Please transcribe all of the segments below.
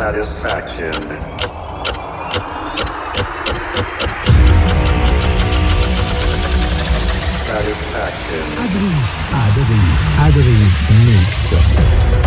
Satisfaction. Satisfaction. Adri Mix.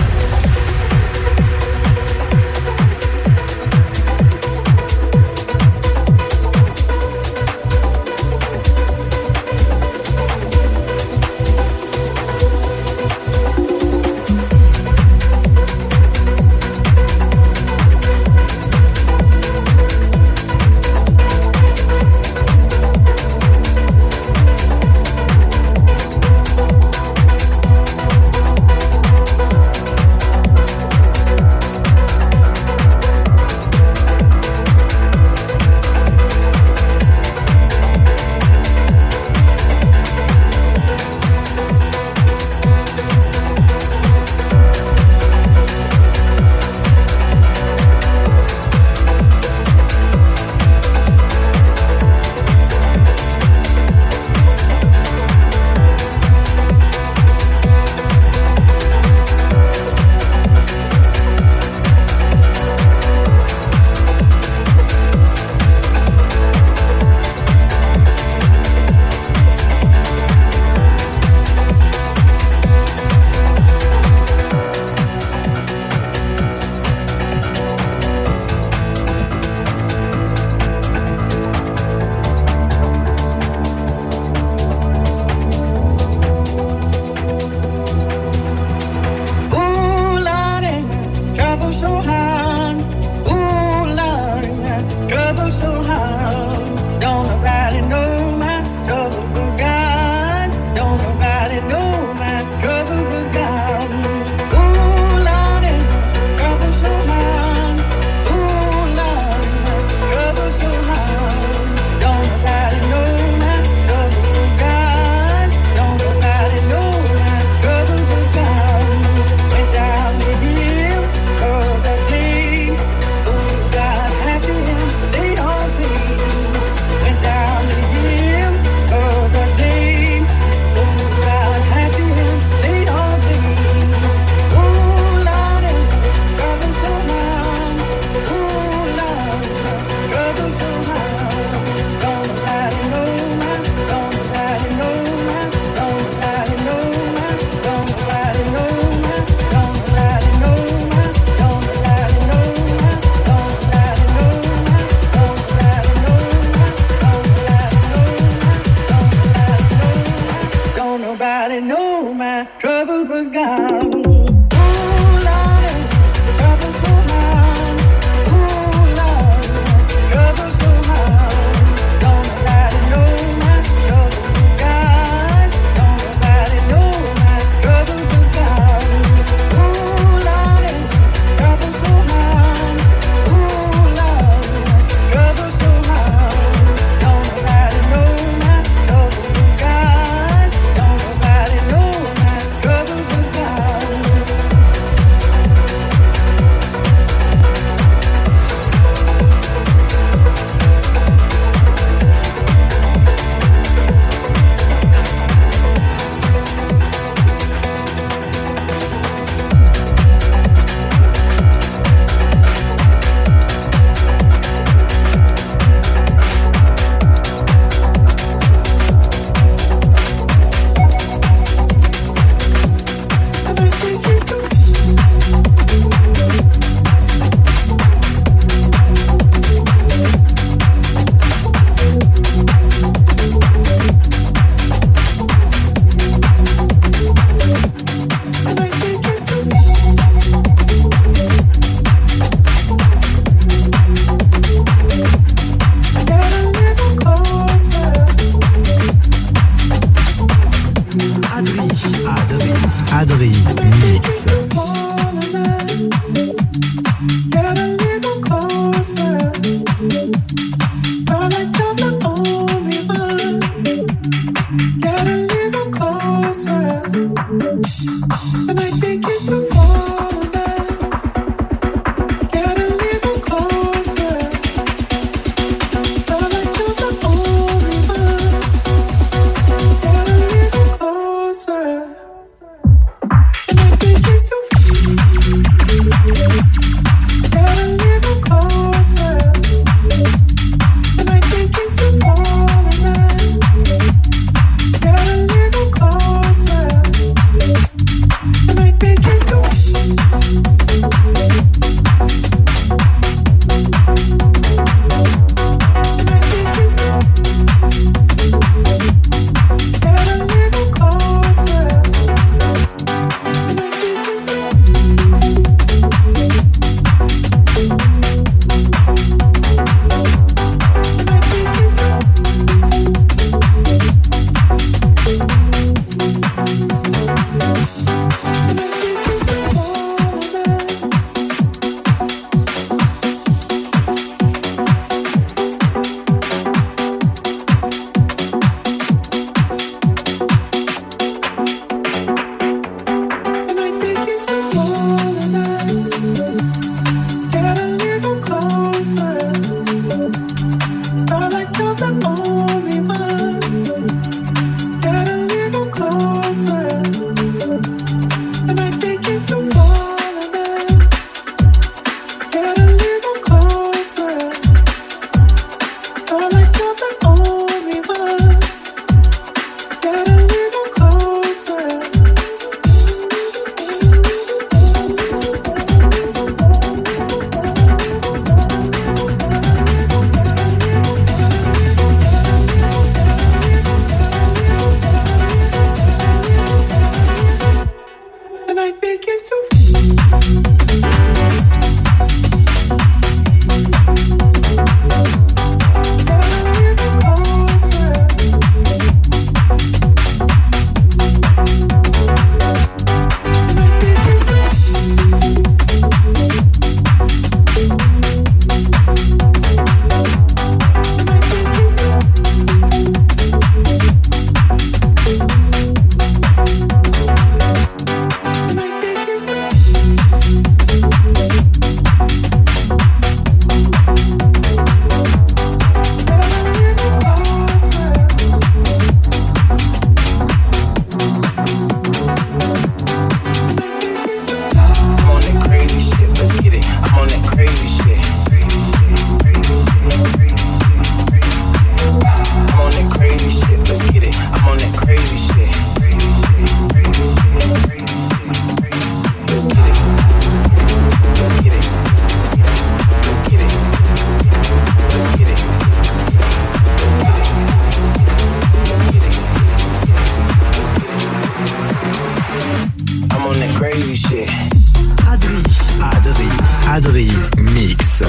Adri Mix.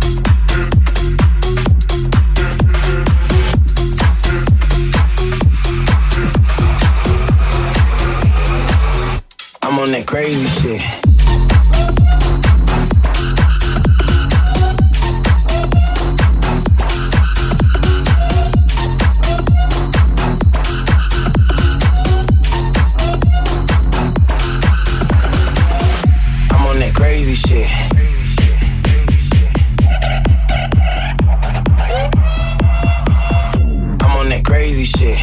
I'm on that crazy shit. I'm on that crazy shit. I'm on that crazy shit.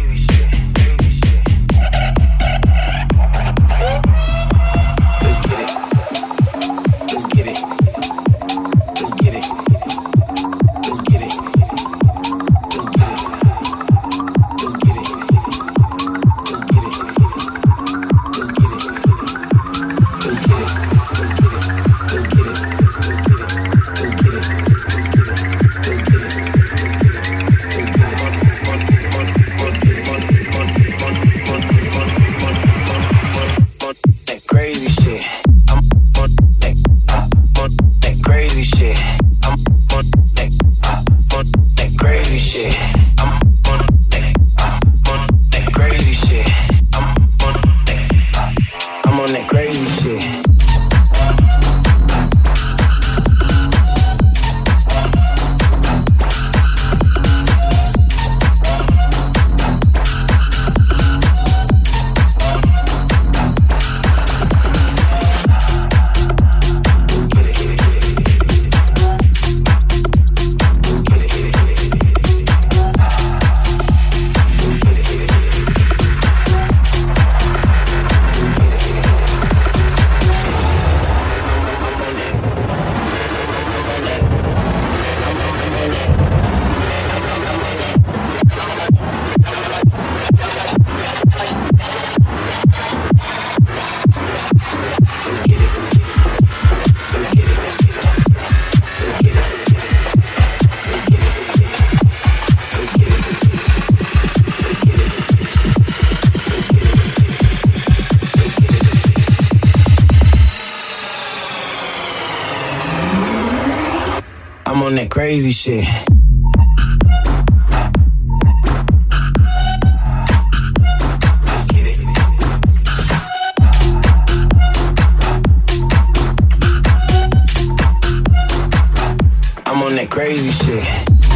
I'm on that crazy shit. Let's get it. I'm on that crazy shit.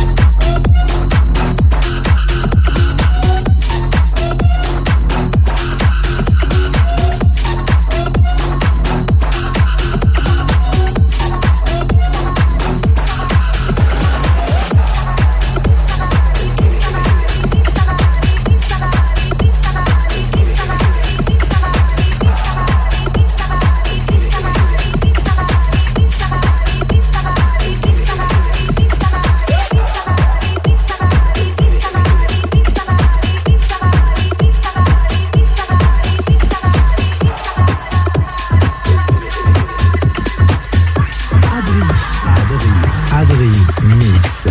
Adri Mix.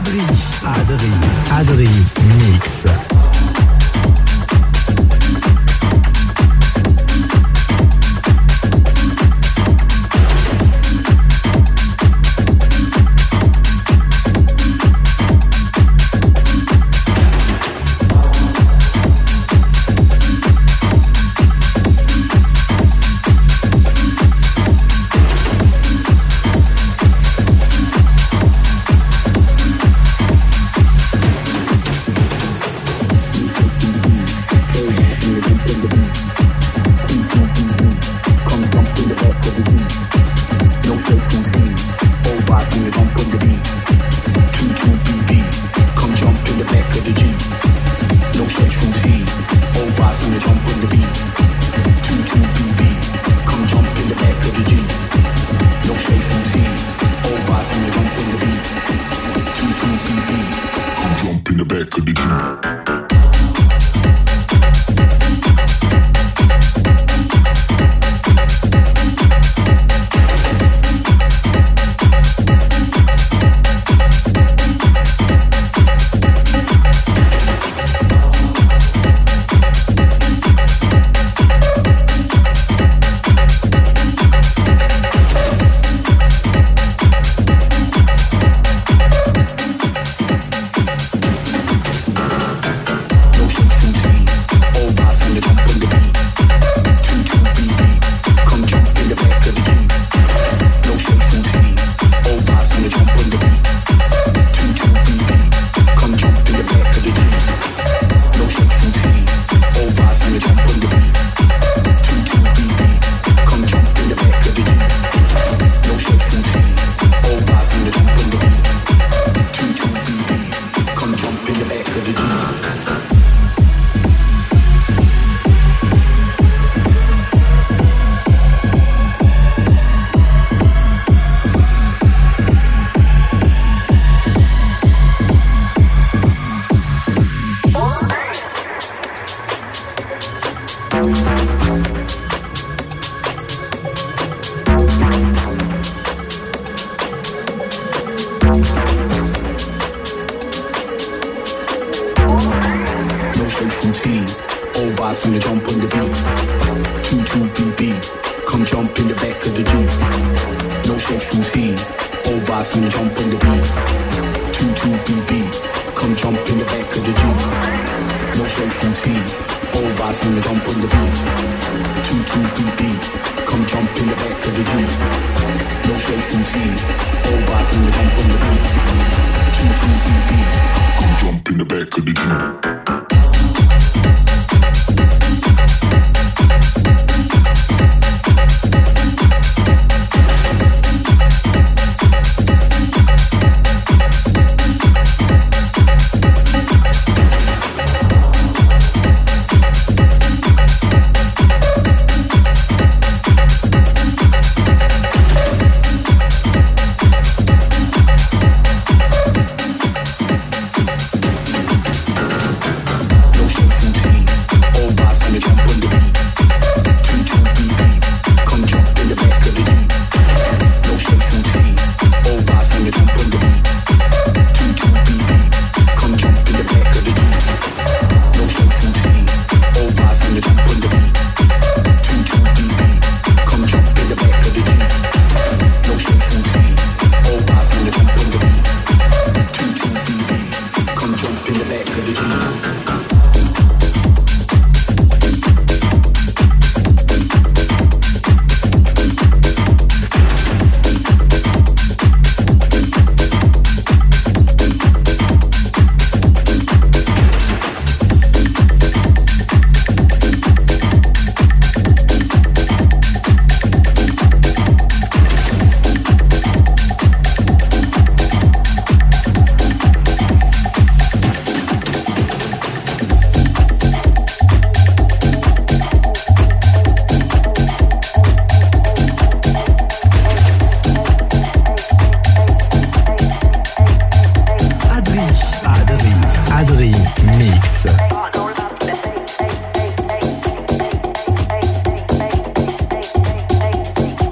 Adri Mix.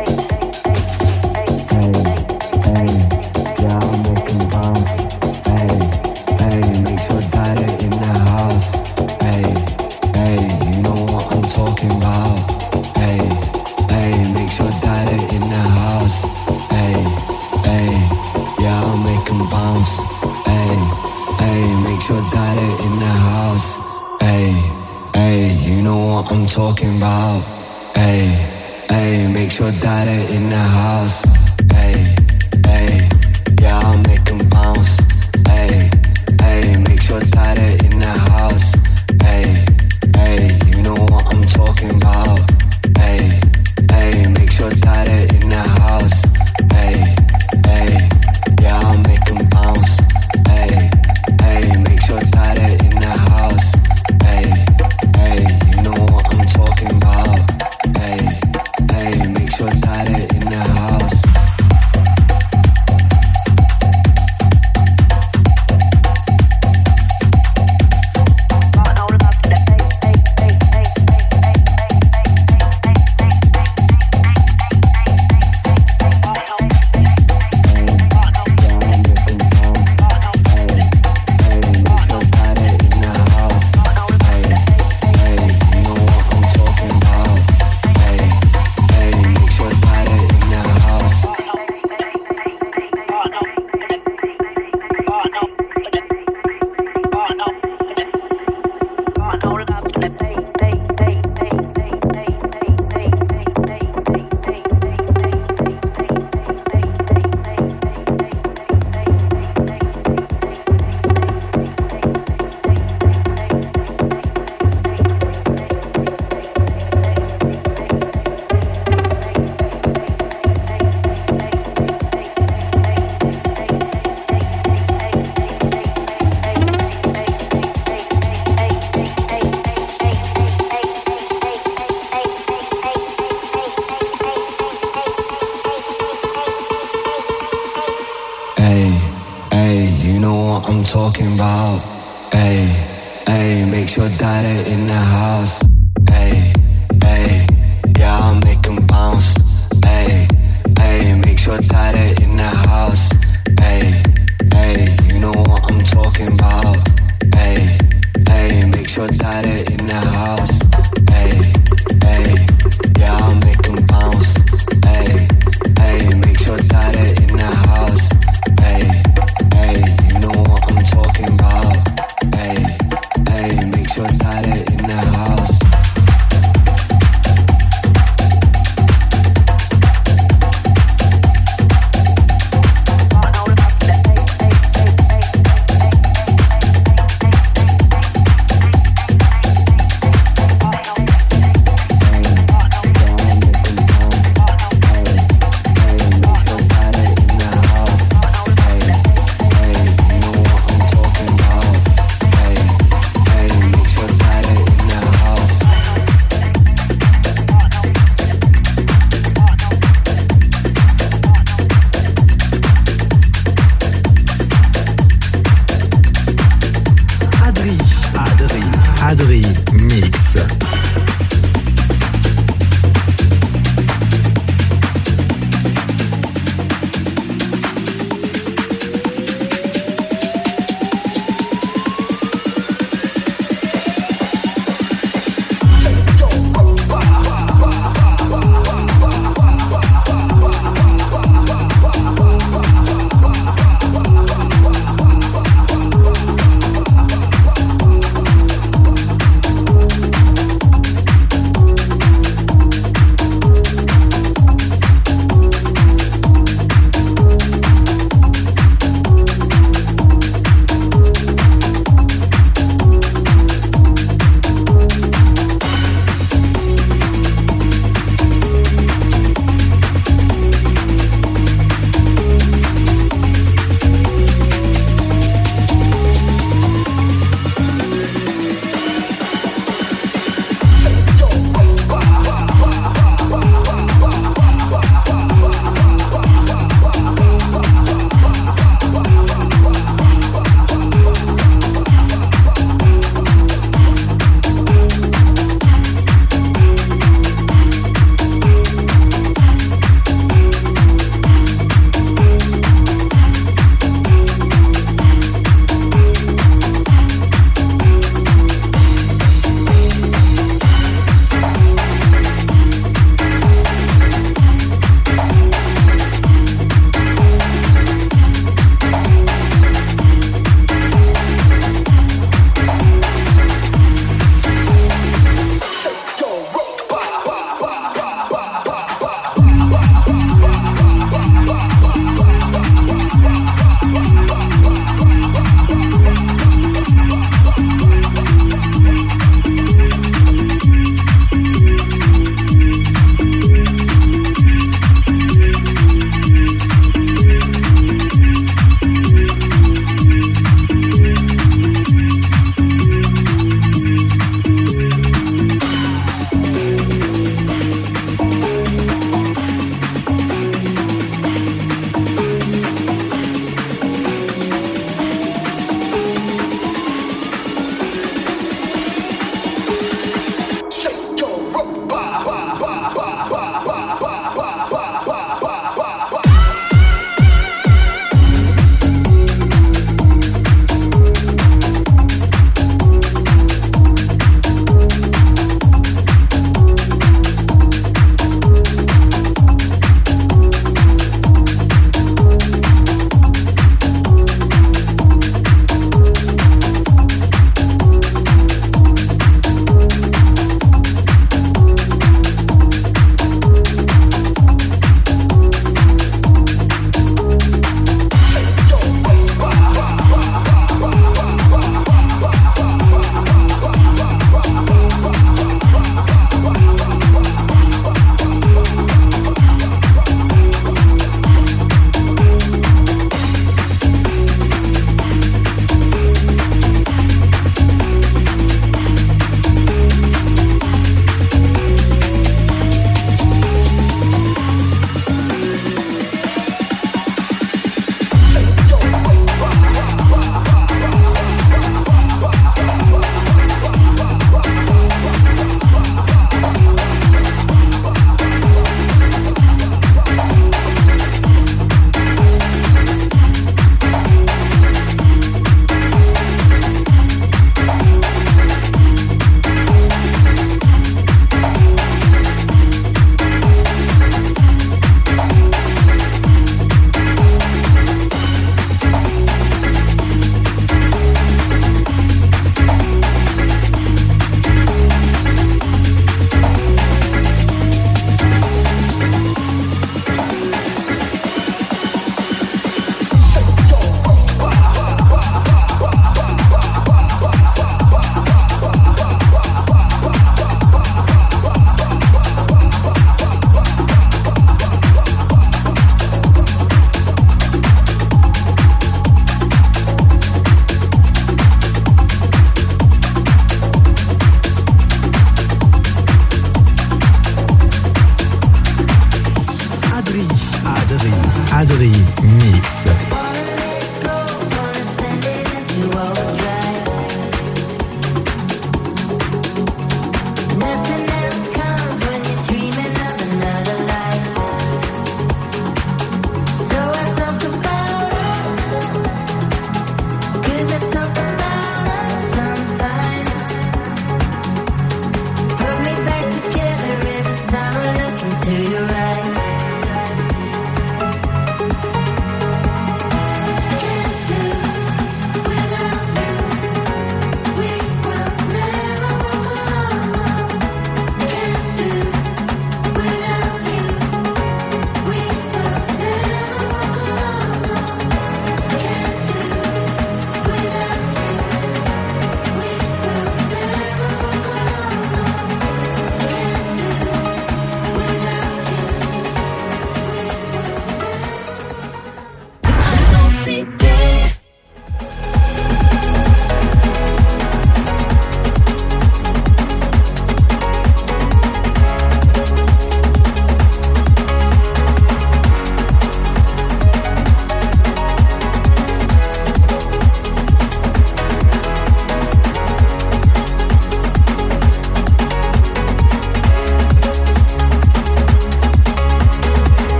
Hey, yeah, I'm making bounce. Hey, talking about. Hey, hey, make sure that it in the house. Hey, hey, yeah, I'll make 'em bounce. Hey, hey, make sure that it in the house. Hey, hey, you know what I'm talking about. Hey, hey, make sure that it in the house. Hey, hey, yeah, I'll make 'em bounce. Hey, hey, make sure that it in the house. Hey, hey, you know what I'm talking about. Hey, hey, make sure that it in the house. Talking about, hey, hey, make sure that it in the house. Hey, hey, yeah, I'll make 'em bounce. Hey, hey, make sure that it in the house. Hey, hey, you know what I'm talking about. Hey, hey, make sure that it in the house. Hey, hey, yeah, I'll make 'em bounce. Hey, hey, make sure that it in the house. Hey, hey, you know what I'm talking about. Hey, hey, make sure that it in the house.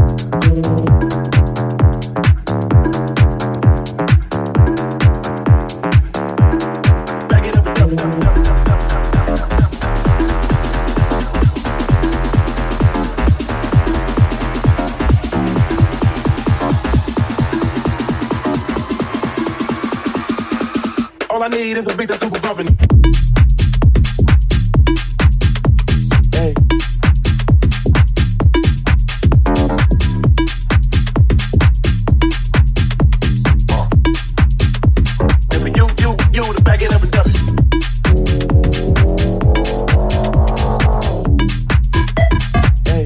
All I need is a beat that's super bumpin'. Hey. And for you to back it up and dump it. Hey.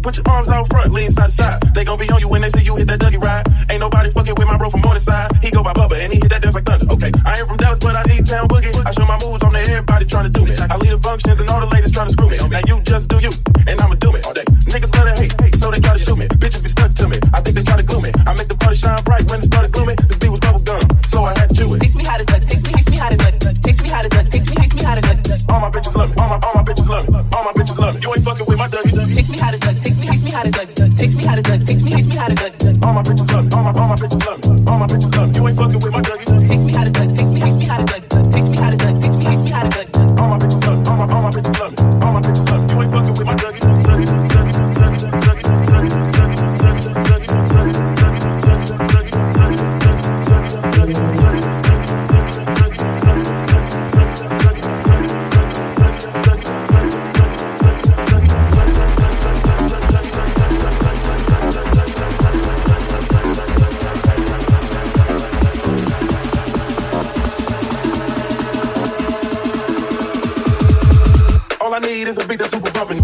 Put your arms out front, lean side to side. They gon' be on you when they see you hit that Dougie ride. Ain't nobody fucking with my bro from Morningside. He go by Bubba and he hit that dance like thunder. Okay, I ain't from Dallas, but I need town boogie. I show my moves on to everybody trying to do me. I lead the functions and all the ladies trying to screw me. Now you just do you, and I'ma do it all day. Niggas love to hate, so they try to shoot me. Bitches be stuck to me, I think they try to glue me. I make the party shine bright when it started gloomy. This beat was bubble gum, so I had to chew it. Teach me how to duck, teach me how to duck. Teach me how to duck, teach me how to duck. All my bitches love me, all my bitches love me. All my bitches love me. You ain't fucking with my Dougie. Teach me how to duck, teach me how to duck. Teach me how to duck, teach me how to duck. All my bitches love me, all my bitches love me. All my bitches love me. You ain't fucking with my Dougie. Teach me how to duck, teach me how to duck. Teach me how to duck, teach me how to duck. All my bitches love me, all my bitches love me. All my bitches love me. You ain't fucking with my Dougie. All I need is a beat that's super bumpin'.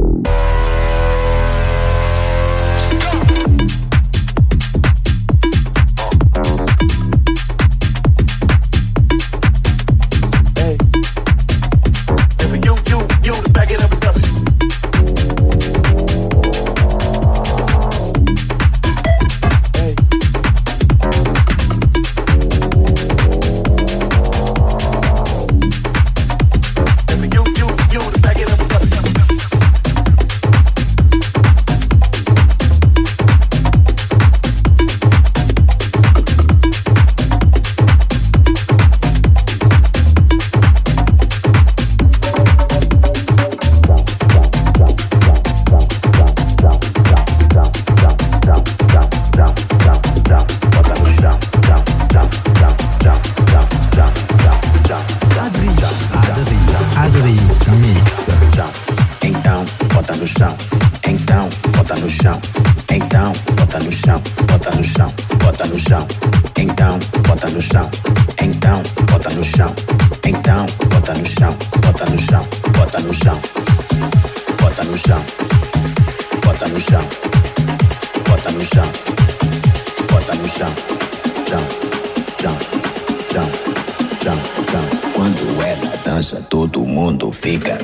Quando ela dança, todo mundo fica.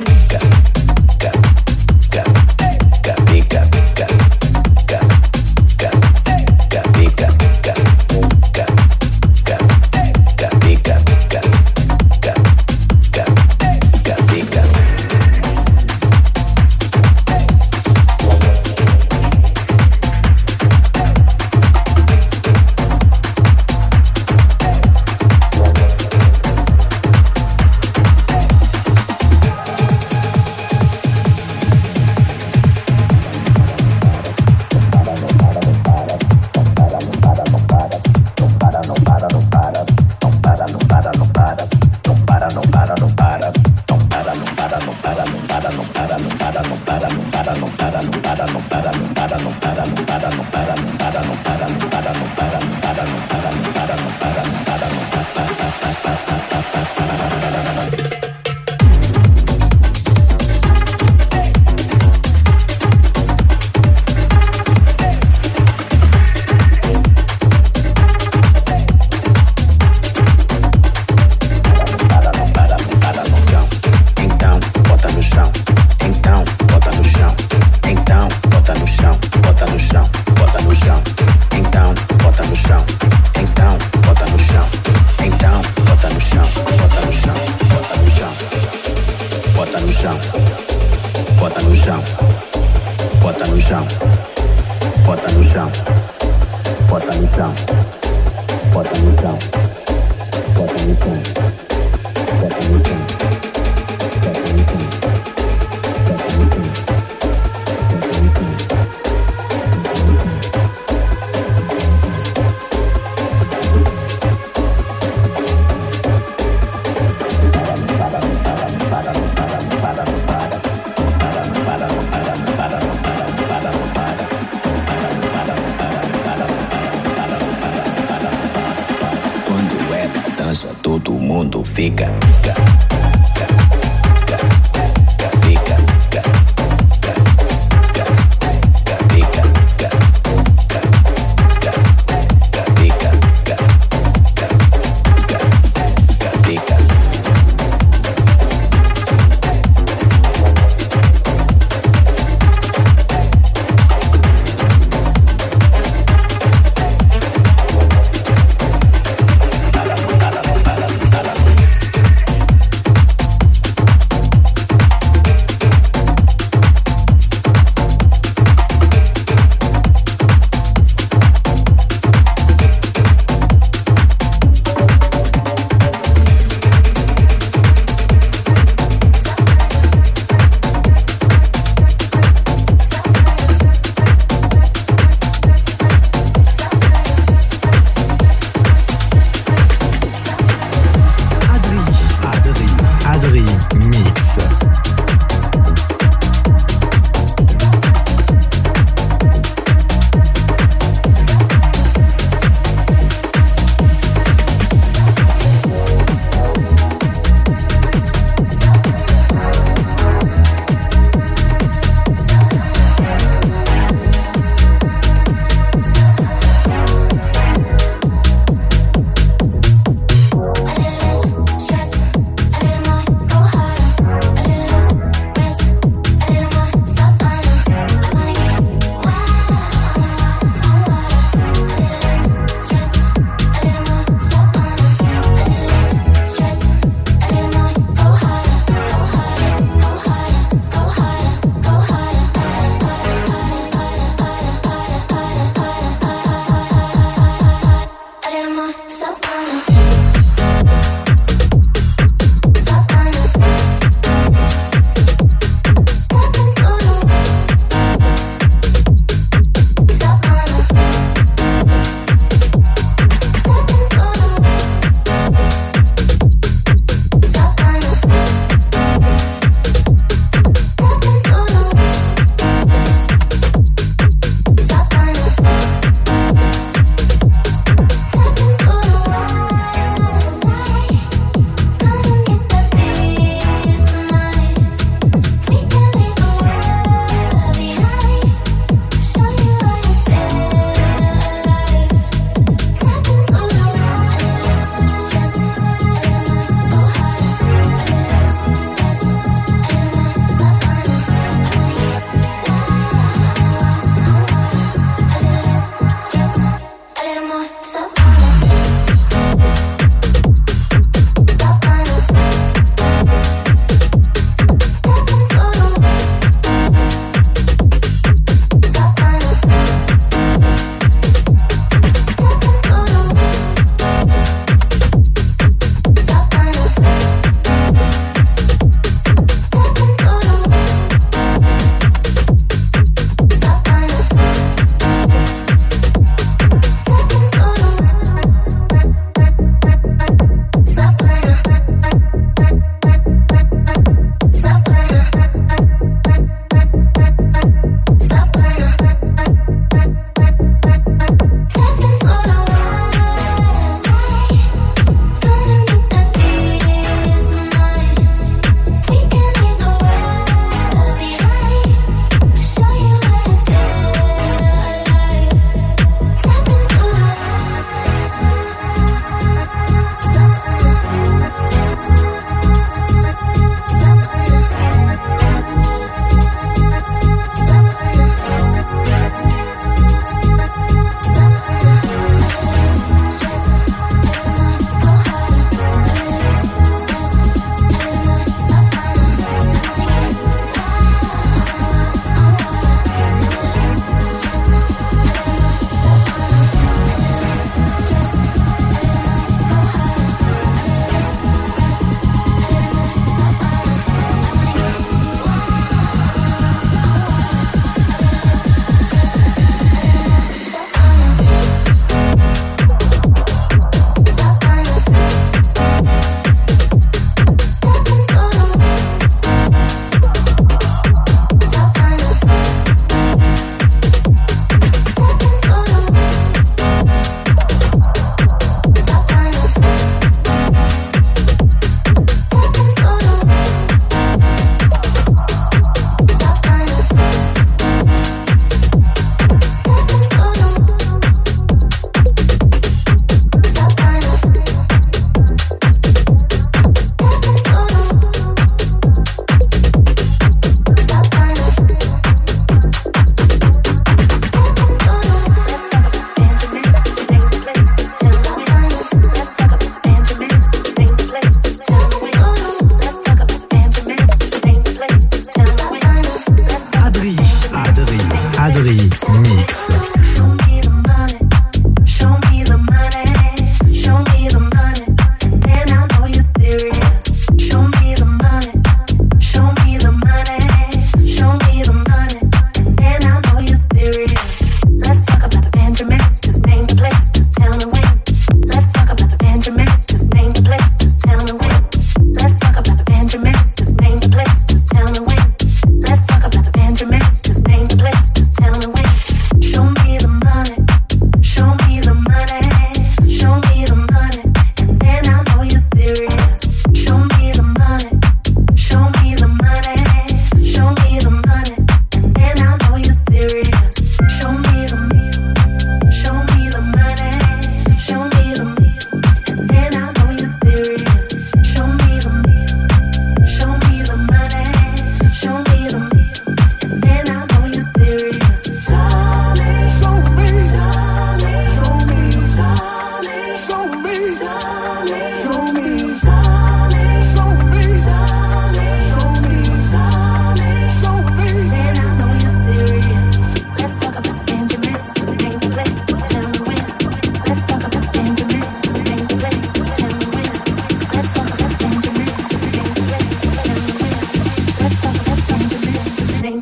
Todo mundo fica.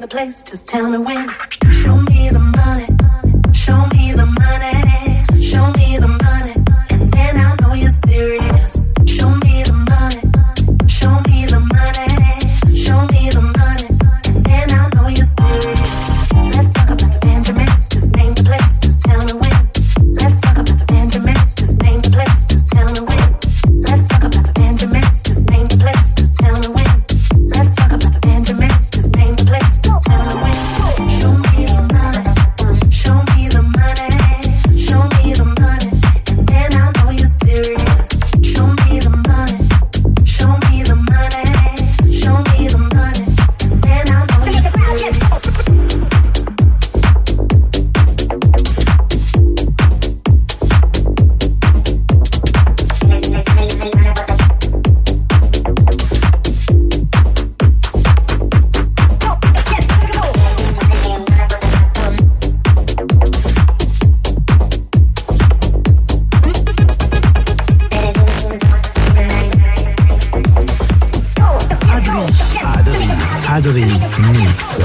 the place, just tell me when. Show me the money, show me the money, show me the money, and then I'll know you're serious. Show me the money, show me the money, show me the money, and then I'll know you're serious. Let's talk about the Benjamins, just name the place, just tell me when. Let's talk about the Benjamins, just name the place, just tell me when. Let's talk about the Benjamins, just name the place, just tell me when. Let's talk about the Benjamins, just name the place, just tell me when. Show me the money, show me the money, show me the money, and then I'll know you're serious. Show me the money, show me the money, show me the money, and then I'll know you're serious. Adri Mix.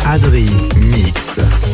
Adri Mix.